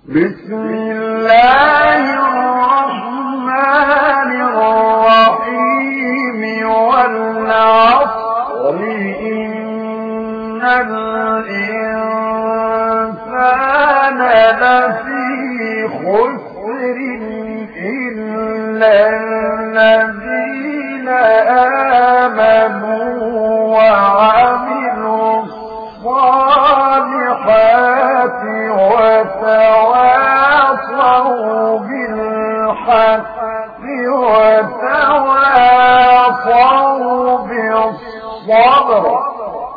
بسم الله الرحمن الرحيم والعصر إن الإنسان لفي خسر إلا الذين